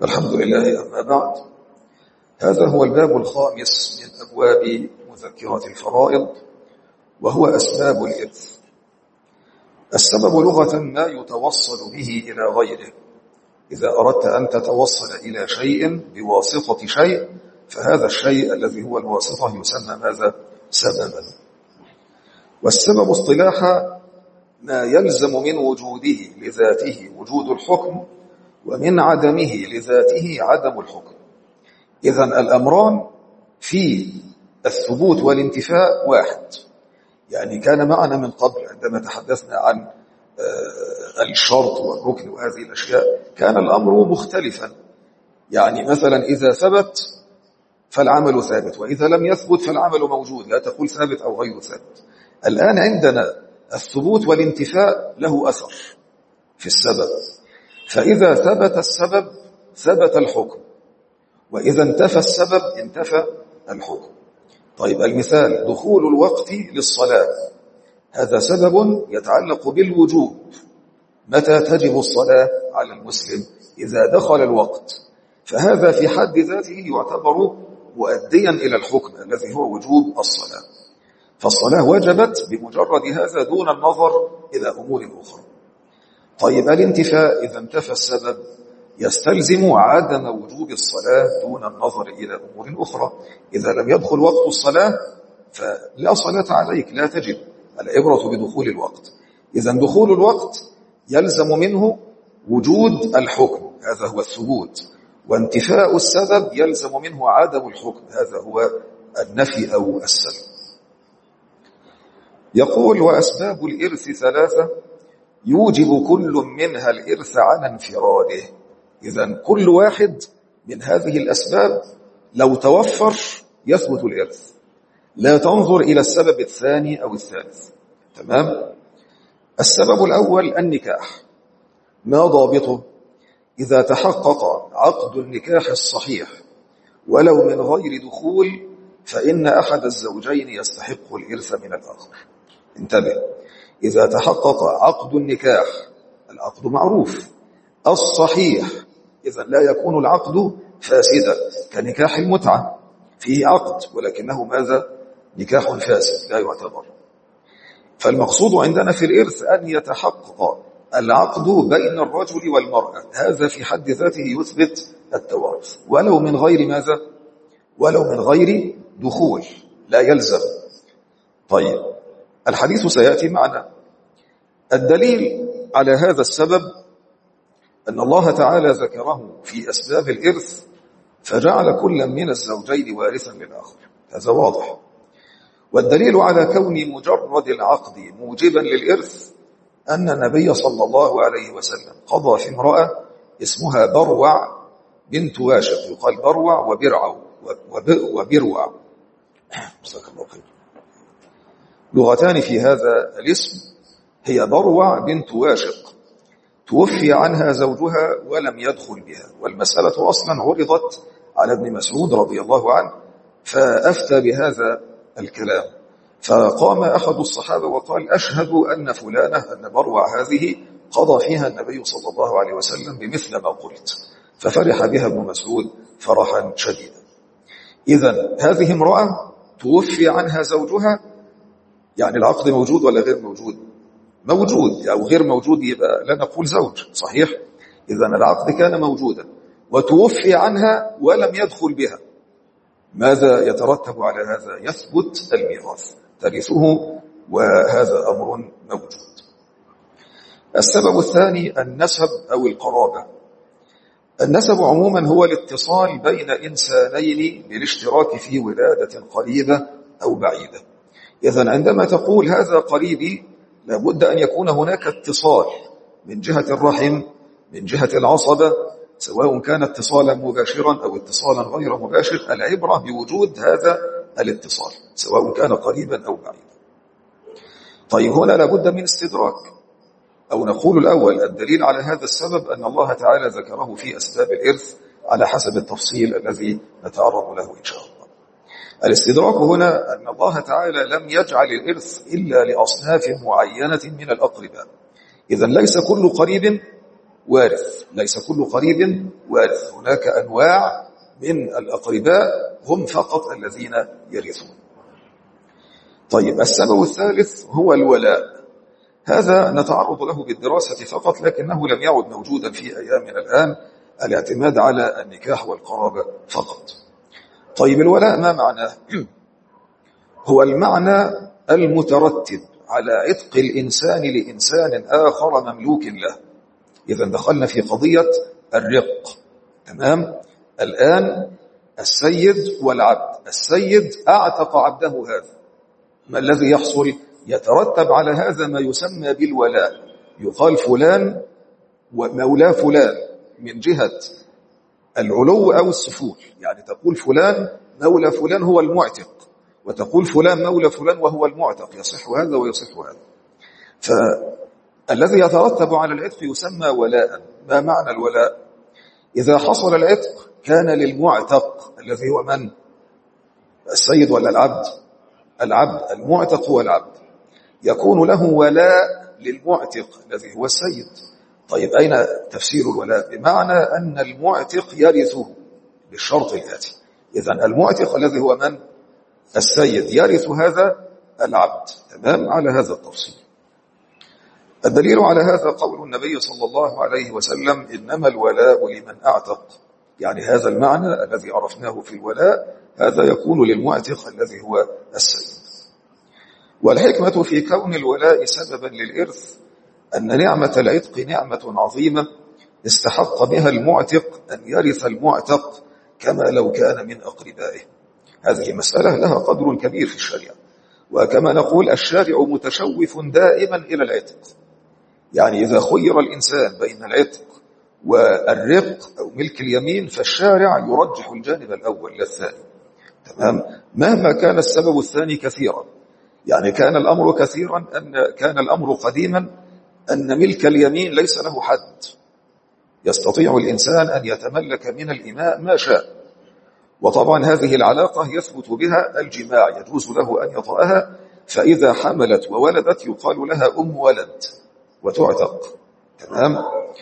الحمد لله. أما بعد، هذا هو الباب الخامس من أبواب مذكرة الفرائض، وهو أسباب الإرث. السبب لغة ما يتوصل به إلى غيره. إذا أردت أن تتوصل إلى شيء بواسطة شيء، فهذا الشيء الذي هو الواسطة يسمى ماذا؟ سببا. والسبب اصطلاحا ما يلزم من وجوده لذاته وجود الحكم، ومن عدمه لذاته عدم الحكم. إذن الأمران في الثبوت والانتفاء واحد. يعني كان معنا من قبل عندما تحدثنا عن الشرط والركن وهذه الأشياء كان الأمر مختلفا. يعني مثلا إذا ثبت فالعمل ثابت، وإذا لم يثبت فالعمل موجود، لا تقول ثابت أو غير ثابت. الآن عندنا الثبوت والانتفاء له أثر في السبب، فإذا ثبت السبب ثبت الحكم، وإذا انتفى السبب انتفى الحكم. طيب المثال دخول الوقت للصلاة، هذا سبب يتعلق بالوجوب. متى تجب الصلاة على المسلم؟ إذا دخل الوقت، فهذا في حد ذاته يعتبر مؤديا إلى الحكم الذي هو وجوب الصلاة. فالصلاة وجبت بمجرد هذا دون النظر إلى أمور أخرى. طيب الانتفاء، إذا انتفى السبب يستلزم عدم وجوب الصلاة دون النظر إلى أمور أخرى. إذا لم يدخل وقت الصلاة فلا صلاة عليك، لا تجب. العبرة بدخول الوقت. إذا دخول الوقت يلزم منه وجود الحكم، هذا هو الثبوت. وانتفاء السبب يلزم منه عدم الحكم، هذا هو النفي أو السلب. يقول: وأسباب الإرث ثلاثة يوجب كل منها الإرث عن انفراده. إذن كل واحد من هذه الأسباب لو توفر يثبت الإرث، لا تنظر إلى السبب الثاني أو الثالث. تمام؟ السبب الأول النكاح. ما ضابطه؟ إذا تحقق عقد النكاح الصحيح ولو من غير دخول، فإن أحد الزوجين يستحق الإرث من الآخر. انتبه، إذا تحقق عقد النكاح، العقد معروف الصحيح، إذا لا يكون العقد فاسدا كنكاح المتعة، فيه عقد ولكنه ماذا؟ نكاح فاسد لا يعتبر. فالمقصود عندنا في الإرث أن يتحقق العقد بين الرجل والمرأة، هذا في حد ذاته يثبت التوارث، ولو من غير ماذا؟ ولو من غير دخول، لا يلزم. طيب الحديث سيأتي معنا. الدليل على هذا السبب أن الله تعالى ذكره في أسباب الإرث، فجعل كل من الزوجين وارثا للآخر، هذا واضح. والدليل على كون مجرد العقد موجبا للإرث أن النبي صلى الله عليه وسلم قضى في امرأة اسمها بروع بنت واشق، يقال بروع وبرعو وبروع، جزاك الله خير، لغتان في هذا الاسم. هي بروع بنت واشق، توفي عنها زوجها ولم يدخل بها، والمسألة أصلا عرضت على ابن مسعود رضي الله عنه فأفتى بهذا الكلام، فقام أحد الصحابة وقال: أشهد أن فلانة أن بروع هذه قضى فيها النبي صلى الله عليه وسلم بمثل ما قلت، ففرح بها ابن مسعود فرحا شديدا. إذن هذه امرأة توفي عنها زوجها، يعني العقد موجود ولا غير موجود؟ موجود، أو غير موجود يبقى لا نقول زوج، صحيح؟ إذن العقد كان موجودا وتوفي عنها ولم يدخل بها، ماذا يترتب على هذا؟ يثبت الميراث، ترثه، وهذا أمر موجود. السبب الثاني النسب أو القرابة. النسب عموما هو الاتصال بين إنسانين بالاشتراك في ولادة قريبة أو بعيدة. إذن عندما تقول هذا قريبي، لابد أن يكون هناك اتصال من جهة الرحم، من جهة العصبة، سواء كان اتصالا مباشرا أو اتصالا غير مباشر. العبرة بوجود هذا الاتصال سواء كان قريبا أو بعيدا. طيب هنا لابد من استدراك، أو نقول الأول الدليل على هذا السبب أن الله تعالى ذكره في أسباب الإرث على حسب التفصيل الذي نتعرض له إن شاء الله. الاستدراك هنا أن الله تعالى لم يجعل الإرث إلا لأصناف معينة من الأقرباء. إذن ليس كل قريب وارث، ليس كل قريب وارث، هناك أنواع من الأقرباء هم فقط الذين يرثون. طيب السبب الثالث هو الولاء. هذا نتعرض له بالدراسة فقط، لكنه لم يعد موجودا في أيامنا الآن، الاعتماد على النكاح والقرابة فقط. طيب الولاء ما معناه؟ هو المعنى المترتب على عتق الإنسان لإنسان آخر مملوك له. إذا دخلنا في قضية الرق. تمام؟ الآن السيد والعبد، السيد أعتق عبده، هذا ما الذي يحصل؟ يترتب على هذا ما يسمى بالولاء. يقال فلان ومولى فلان من جهة العلو أو السفول، يعني تقول فلان مولى فلان هو المعتق، وتقول فلان مولى فلان وهو المعتق، يصح هذا ويصح هذا. فالذي يترتب على العتق يسمى ولاء. ما معنى الولاء؟ إذا حصل العتق كان للمعتق الذي هو من؟ السيد ولا العبد؟ العبد. المعتق هو العبد، يكون له ولاء للمعتق الذي هو السيد. طيب أين تفسير الولاء؟ بمعنى أن المعتق يرثه بالشرط الآتي. إذن المعتق الذي هو من؟ السيد، يرث هذا العبد. تمام؟ على هذا التفصيل. الدليل على هذا قول النبي صلى الله عليه وسلم: إنما الولاء لمن أعتق. يعني هذا المعنى الذي عرفناه في الولاء هذا يكون للمعتق الذي هو السيد. والحكمة في كون الولاء سببا للإرث أن نعمة العتق نعمة عظيمة استحق بها المعتق أن يرث المعتق كما لو كان من أقربائه. هذه مسألة لها قدر كبير في الشريعة، وكما نقول الشارع متشوف دائما إلى العتق. يعني إذا خير الإنسان بين العتق والرق أو ملك اليمين فالشارع يرجح الجانب الأول للثاني. تمام؟ مهما كان السبب الثاني كثيرا. يعني كان الأمر كثيرا كان الأمر قديما أن ملك اليمين ليس له حد، يستطيع الإنسان أن يتملك من الإماء ما شاء. وطبعا هذه العلاقة يثبت بها الجماع، يجوز له أن يطأها، فإذا حملت وولدت يقال لها أم ولد وتعتق. تمام؟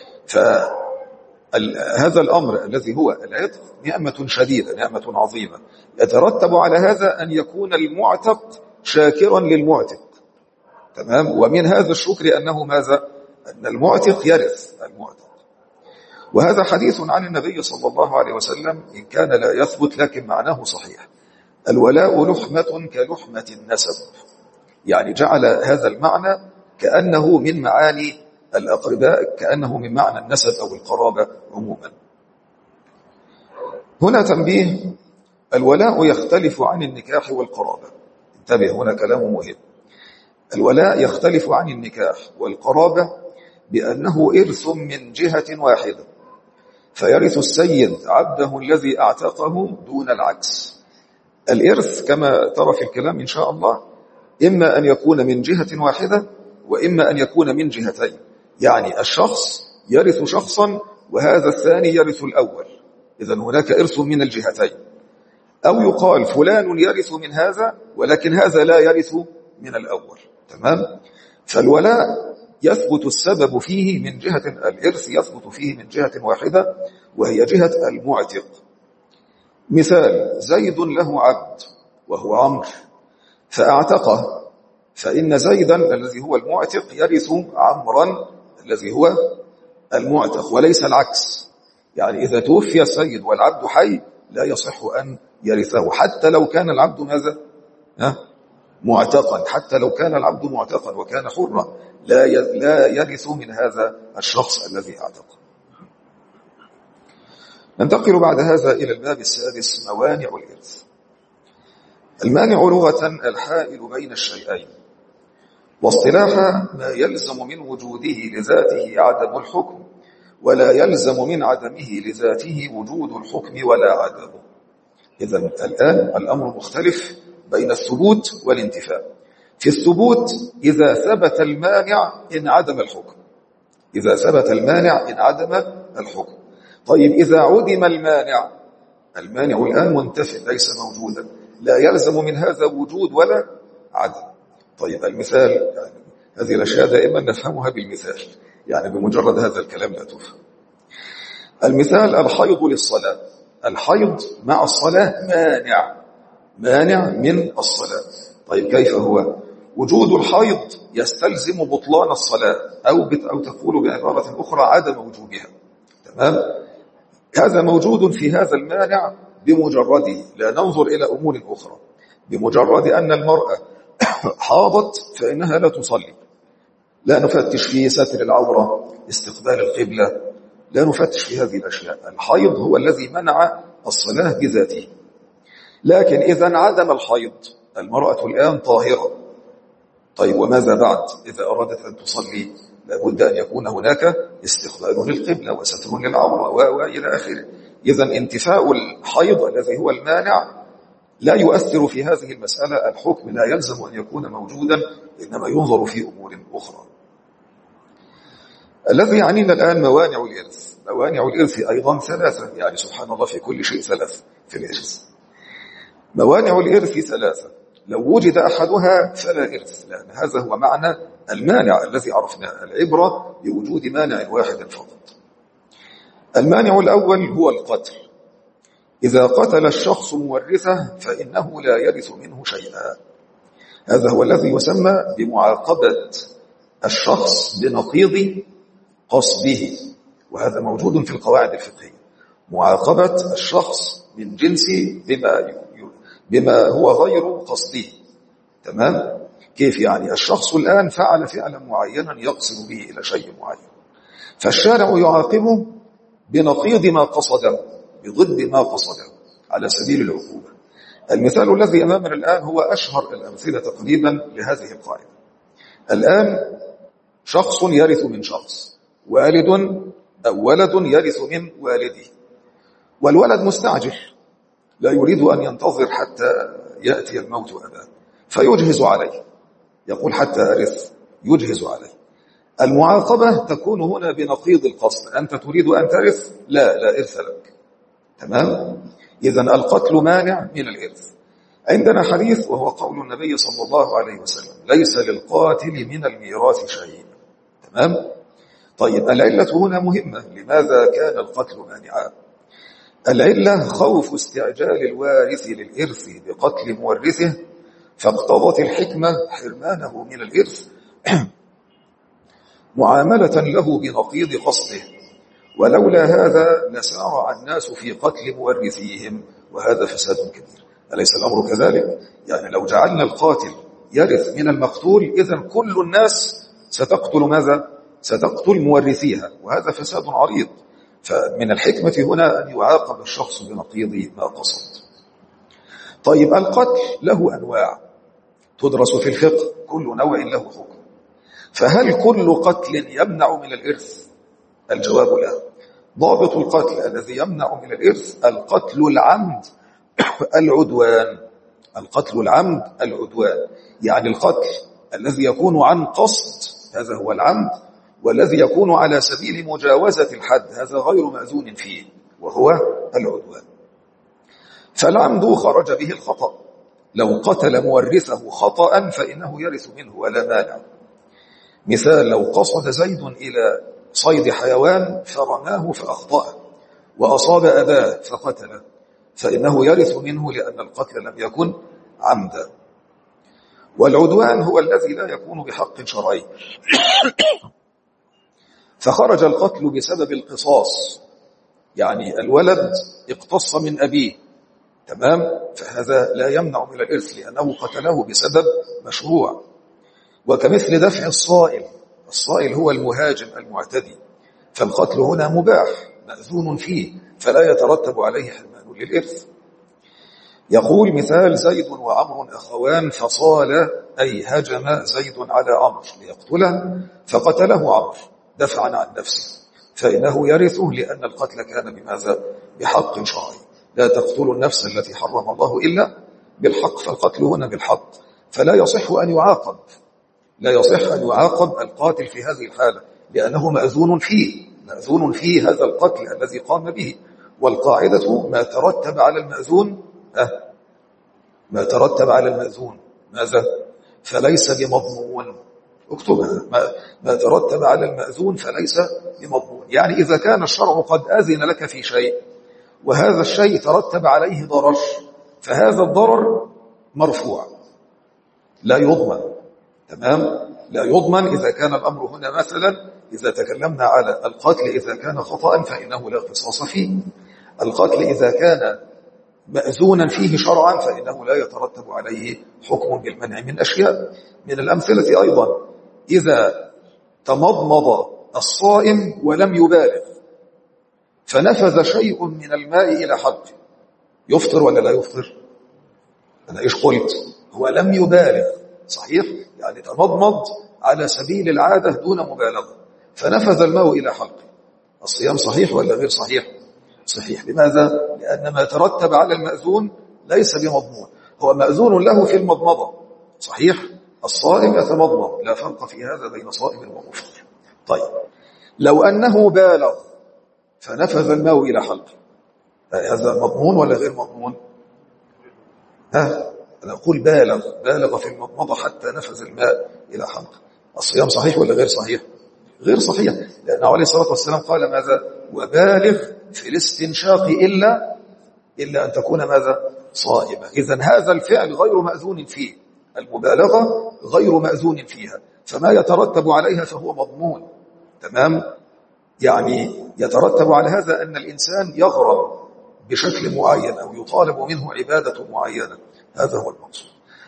فهذا الأمر الذي هو العتق نعمة شديدة، نعمة عظيمة، يترتب على هذا أن يكون المعتق شاكرا للمعتق. تمام؟ ومن هذا الشكر أنه ماذا؟ أن المعتق يرث المعتق. وهذا حديث عن النبي صلى الله عليه وسلم، إن كان لا يثبت لكن معناه صحيح. الولاء لحمة كلحمة النسب، يعني جعل هذا المعنى كأنه من معاني الأقرباء، كأنه من معنى النسب أو القرابة عموما. هنا تنبيه: الولاء يختلف عن النكاح والقرابة. انتبه، هنا كلام مهم. الولاء يختلف عن النكاح والقرابة بأنه إرث من جهة واحدة، فيرث السيد عبده الذي أعتقه دون العكس. الإرث كما ترى في الكلام إن شاء الله إما أن يكون من جهة واحدة وإما أن يكون من جهتين. يعني الشخص يرث شخصا وهذا الثاني يرث الأول، إذن هناك إرث من الجهتين. أو يقال فلان يرث من هذا ولكن هذا لا يرث من الأول. تمام؟ فالولاء يثبت السبب فيه من جهة، الإرث يثبت فيه من جهة واحدة وهي جهة المعتق. مثال: زيد له عبد وهو عمرو فأعتقه، فإن زيدا الذي هو المعتق يرث عمرا الذي هو المعتق وليس العكس. يعني إذا توفي السيد والعبد حي لا يصح أن يرثه حتى لو كان العبد ماذا؟ معتقا، حتى لو كان العبد معتقا وكان حرا لا يرث من هذا الشخص الذي اعتقه. ننتقل بعد هذا إلى الباب السادس: موانع الإرث. المانع لغة الحائل بين الشيئين، واصطلاحا ما يلزم من وجوده لذاته عدم الحكم ولا يلزم من عدمه لذاته وجود الحكم ولا عدمه. إذن الآن الأمر مختلف بين الثبوت والانتفاء. في الثبوت إذا ثبت المانع إن عدم الحكم، إذا ثبت المانع إن عدم الحكم. طيب إذا عدم المانع، المانع الآن منتفي ليس موجودا، لا يلزم من هذا وجود ولا عدم. طيب المثال، يعني هذه الأشياء دائما نفهمها بالمثال. يعني بمجرد هذا الكلام لا تفهم. المثال الحيض للصلاة، الحيض مع الصلاة مانع من الصلاة. طيب كيف هو؟ وجود الحيض يستلزم بطلان الصلاة أو تقول بعبارة أخرى عدم وجوبها. تمام؟ هذا موجود في هذا المانع بمجرده، لا ننظر إلى أمور أخرى. بمجرد أن المرأة حاضت فإنها لا تصلي، لا نفتش في ستر العورة، استقبال القبلة، لا نفتش في هذه الأشياء. الحيض هو الذي منع الصلاة بذاته. لكن إذا انعدم الحيض، المرأة الآن طاهرة، طيب وماذا بعد؟ إذا أرادت أن تصلي لابد أن يكون هناك استقبال للقبلة وستر للعورة وإلى آخره. إذا انتفاء الحيض الذي هو المانع لا يؤثر في هذه المسألة، الحكم لا يلزم أن يكون موجودا، إنما ينظر في أمور أخرى. الذي يعنينا الآن موانع الإرث. موانع الإرث أيضا ثلاثة، يعني سبحان الله في كل شيء ثلاث في الإرث. موانع الإرث ثلاثة، لو وجد أحدها فلا إرث، لأن هذا هو معنى المانع الذي عرفناه، العبرة بوجود مانع واحد فقط. المانع الأول هو القتل. إذا قتل الشخص مورثه فإنه لا يرث منه شيئا. هذا هو الذي يسمى بمعاقبة الشخص بنقيض قصده، وهذا موجود في القواعد الفقهية. معاقبة الشخص من جنس بما هو غير قصده. تمام؟ كيف يعني؟ الشخص الآن فعل فعلا معينا يقصد به إلى شيء معين، فالشارع يعاقبه بنقيض ما قصده، بضد ما قصده، على سبيل العقوبة. المثال الذي أمامنا الآن هو أشهر الأمثلة تقريبا لهذه القاعدة. الآن شخص يرث من شخص، والد أو ولد يرث من والده، والولد مستعجل لا يريد أن ينتظر حتى يأتي الموت أباه، فيجهز عليه، يقول حتى أرث، يجهز عليه. المعاقبة تكون هنا بنقيض القصد، أنت تريد أن ترث، لا إرث لك. تمام؟ إذن القتل مانع من الإرث. عندنا حديث وهو قول النبي صلى الله عليه وسلم: ليس للقاتل من الميراث شيء. تمام؟ طيب العلة هنا مهمة، لماذا كان القتل مانعا؟ العلة خوف استعجال الوارث للإرث بقتل مورثه، فاقتضت الحكمة حرمانه من الإرث معاملة له بنقيض قصده، ولولا هذا لسارع الناس في قتل مورثيهم، وهذا فساد كبير. أليس الأمر كذلك؟ يعني لو جعلنا القاتل يرث من المقتول، إذن كل الناس ستقتل ماذا؟ ستقتل مورثيها، وهذا فساد عريض. فمن الحكمة هنا أن يعاقب الشخص بنقيض ما قصد. طيب القتل له أنواع تدرس في الفقه، كل نوع له حكم. فهل كل قتل يمنع من الإرث؟ الجواب لا. ضابط القتل الذي يمنع من الإرث القتل العمد العدوان. القتل العمد العدوان، يعني القتل الذي يكون عن قصد، هذا هو العمد، والذي يكون على سبيل مجاوزة الحد، هذا غير مأذون فيه، وهو العدوان. فالعمد خرج به الخطأ، لو قتل مورثه خطأ فإنه يرث منه ولا مانع. مثال: لو قصد زيد إلى صيد حيوان فرماه فأخطأه وأصاب أباه فقتله، فإنه يرث منه لأن القتل لم يكن عمدا. والعدوان هو الذي لا يكون بحق شرعي، فخرج القتل بسبب القصاص، يعني الولد اقتص من أبيه، تمام؟ فهذا لا يمنع من الإرث لأنه قتله بسبب مشروع. وكمثل دفع الصائل، الصائل هو المهاجم المعتدي، فالقتل هنا مباح مأذون فيه، فلا يترتب عليه حرمان للإرث. يقول مثال: زيد وعمر أخوان فصال، أي هجم زيد على عمرو ليقتله فقتله عمرو دفعا عن نفسه، فإنه يرثه لأن القتل كان بماذا؟ بحق شرعي. لا تقتلوا النفس التي حرم الله إلا بالحق، فالقتل هنا بالحق، فلا يصح أن يعاقب، لا يصح أن يعاقب القاتل في هذه الحالة، لأنه مأذون فيه هذا القتل الذي قام به. والقاعدة ما ترتب على المأذون ما ترتب على المأذون ماذا؟ فليس بمضمون، اكتبها. ما ترتب على المأذون فليس بمضمون. يعني إذا كان الشرع قد أذن لك في شيء وهذا الشيء ترتب عليه ضرر، فهذا الضرر مرفوع لا يضمن. تمام؟ لا يضمن. إذا كان الأمر هنا مثلا إذا تكلمنا على القتل إذا كان خطأ فإنه لا قصاص فيه. القتل إذا كان مأذونا فيه شرعا فإنه لا يترتب عليه حكم بالمنع من أشياء. من الأمثلة أيضا إذا تمضمض الصائم ولم يبالغ فنفذ شيء من الماء إلى حلقه، يفطر ولا لا يفطر؟ أنا إيش قلت؟ هو لم يبالغ، صحيح؟ يعني تمضمض على سبيل العادة دون مبالغة فنفذ الماء إلى حلقه، الصيام صحيح ولا غير صحيح؟ صحيح. لماذا؟ لأن ما ترتب على المأذون ليس بمضمون، هو مأذون له في المضمضة، صحيح؟ الصائم يتمضمض، لا فرق في هذا بين صائم ومفطر. طيب لو أنه بالغ فنفذ الماء إلى حلقه، هذا مضمون ولا غير مضمون؟ أنا أقول بالغ في المضمضة حتى نفذ الماء إلى حلقه، الصيام صحيح ولا غير صحيح؟ غير صحيح، لأنه عليه الصلاة والسلام قال ماذا؟ وبالغ في الاستنشاق إلا أن تكون ماذا؟ صائمة. إذن هذا الفعل غير مأذون فيه، المبالغة غير مأذون فيها، فما يترتب عليها فهو مضمون. تمام؟ يعني يترتب على هذا أن الإنسان يغرم بشكل معين أو يطالب منه عبادة معينة، هذا هو المقصود.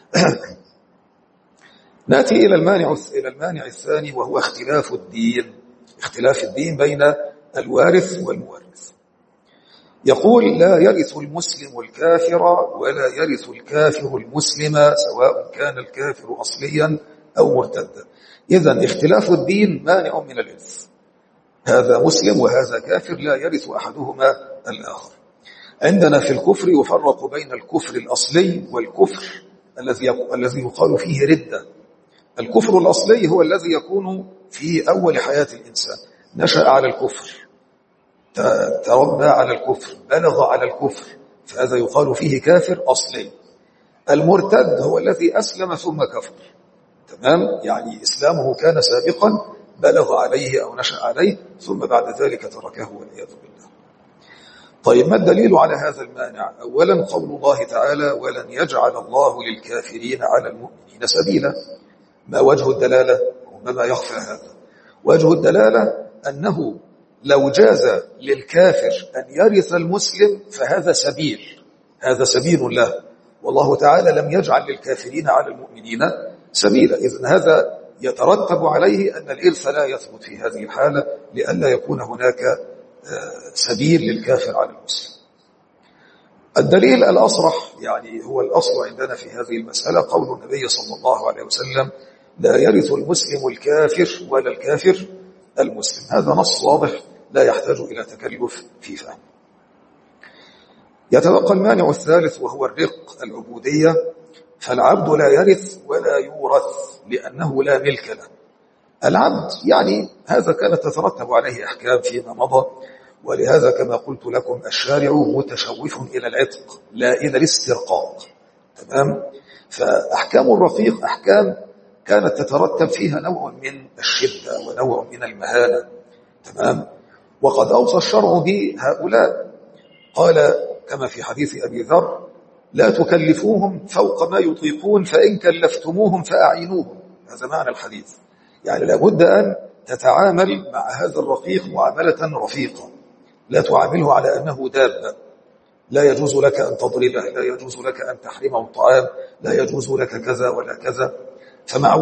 نأتي إلى المانع الثاني وهو اختلاف الدين بين الوارث والمورث. يقول لا يرث المسلم الكافر ولا يرث الكافر المسلم سواء كان الكافر أصليا أو مرتدا. إذن اختلاف الدين مانع من الإرث، هذا مسلم وهذا كافر لا يرث أحدهما الآخر. عندنا في الكفر يفرق بين الكفر الأصلي والكفر الذي يقال فيه ردة. الكفر الأصلي هو الذي يكون في أول حياة الإنسان، نشأ على الكفر، تربى على الكفر، بلغ على الكفر، فهذا يقال فيه كافر أصلي. المرتد هو الذي أسلم ثم كفر، تمام؟ يعني إسلامه كان سابقا، بلغ عليه أو نشأ عليه ثم بعد ذلك تركه والعياذ بالله. طيب ما الدليل على هذا المانع؟ أولا قول الله تعالى ولن يجعل الله للكافرين على المؤمنين سبيلا. ما وجه الدلالة؟ ربما يخفى هذا. وجه الدلالة أنه لو جاز للكافر أن يرث المسلم فهذا سبيل، هذا سبيل له، والله تعالى لم يجعل للكافرين على المؤمنين سبيلا. إذن هذا يترتب عليه أن الإرث لا يثبت في هذه الحالة لئلا يكون هناك سبيل للكافر على المسلم. الدليل الأصرح يعني هو الأصل عندنا في هذه المسألة قول النبي صلى الله عليه وسلم لا يرث المسلم الكافر ولا الكافر المسلم. هذا نص واضح لا يحتاج إلى تكلف في فهم. يتبقى المانع الثالث وهو الرق، العبودية. فالعبد لا يرث ولا يورث لأنه لا ملك له. العبد يعني هذا كانت تترتب عليه أحكام فيما مضى، ولهذا كما قلت لكم الشارع متشوف إلى العتق لا إلى الاسترقاق. تمام؟ فأحكام الرقيق أحكام كانت تترتب فيها نوع من الشدة ونوع من المهانة. تمام؟ وقد أوصى الشرع بهؤلاء، قال كما في حديث أبي ذر لا تكلفوهم فوق ما يطيقون فإن كلفتموهم فأعينوهم. هذا معنى الحديث، يعني لابد أن تتعامل مع هذا الرقيق معاملة رفيقة، لا تعامله على أنه دابة، لا يجوز لك أن تضربه، لا يجوز لك أن تحرمه الطعام، لا يجوز لك كذا ولا كذا. فمع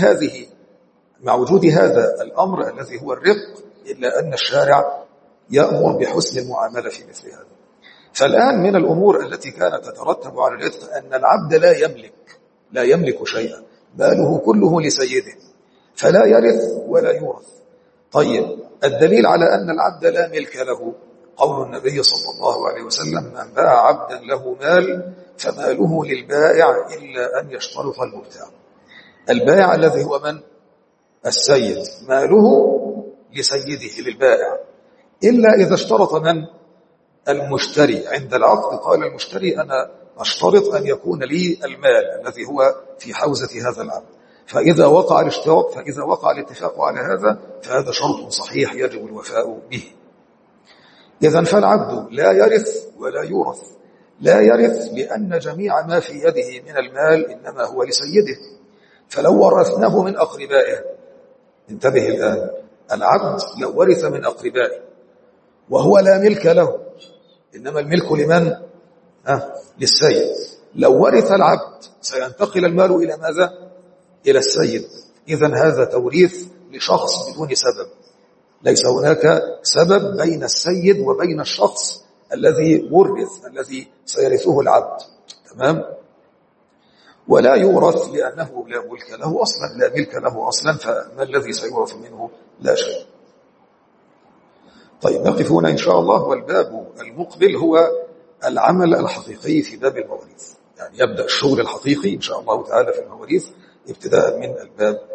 وجود هذا الأمر الذي هو الرق، إلا أن الشارع يأمر بحسن المعاملة في مثل هذا. فالآن من الأمور التي كانت تترتب على العتق أن العبد لا يملك شيئا، ماله كله لسيده، فلا يرث ولا يورث. طيب الدليل على أن العبد لا ملك له قول النبي صلى الله عليه وسلم من باع عبدا له مال فماله للبائع إلا أن يشترط المبتاع. البائع الذي هو من؟ السيد، ماله لسيده للبائع، إلا إذا اشترط من؟ المشتري. عند العقد قال المشتري أنا أشترط أن يكون لي المال الذي هو في حوزة هذا العبد، فإذا وقع الاشتراط، فإذا وقع الاتفاق على هذا فهذا شرط صحيح يجب الوفاء به. إذن فالعبد لا يرث ولا يورث. لا يرث لأن جميع ما في يده من المال إنما هو لسيده، فلو ورثناه من أقربائه، انتبه الآن، العبد لو ورث من أقربائه وهو لا ملك له، إنما الملك لمن؟ للسيد. لو ورث العبد سينتقل المال إلى ماذا؟ إلى السيد. إذن هذا توريث لشخص بدون سبب، ليس هناك سبب بين السيد وبين الشخص الذي ورث، الذي سيرثه العبد. تمام؟ ولا يورث لأنه لا ملك له أصلا، لا ملك له أصلا، فما الذي سيورث منه؟ لا شيء. طيب نقف هنا إن شاء الله. والباب المقبل هو العمل الحقيقي في باب المواريث، يعني يبدأ الشغل الحقيقي إن شاء الله تعالى في المواريث ابتداء من الباب